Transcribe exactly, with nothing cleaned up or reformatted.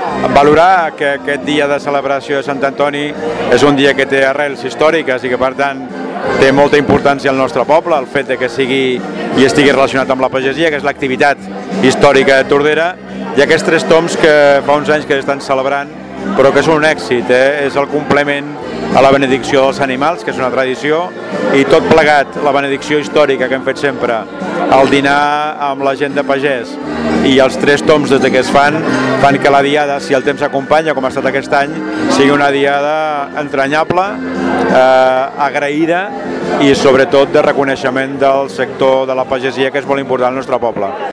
valorar que aquest dia de celebració de Sant Antoni és un dia que té arrels històriques i que per tant té molta importància al nostre poble, el fet de que sigui i estigui relacionat amb la pagesia, que és l'activitat històrica de Tordera, i aquests tres toms que fa uns anys que estan celebrant, però que són un èxit, eh? És el complement a la benedicció dels animals, que és una tradició, i tot plegat, la benedicció històrica que hem fet sempre, el dinar amb la gent de pagès i els tres toms des que es fan, fan que la diada, si el temps acompanya, com ha estat aquest any, sigui una diada entranyable, eh, agraïda i sobretot de reconeixement del sector de la pagesia, que és molt important al nostre poble.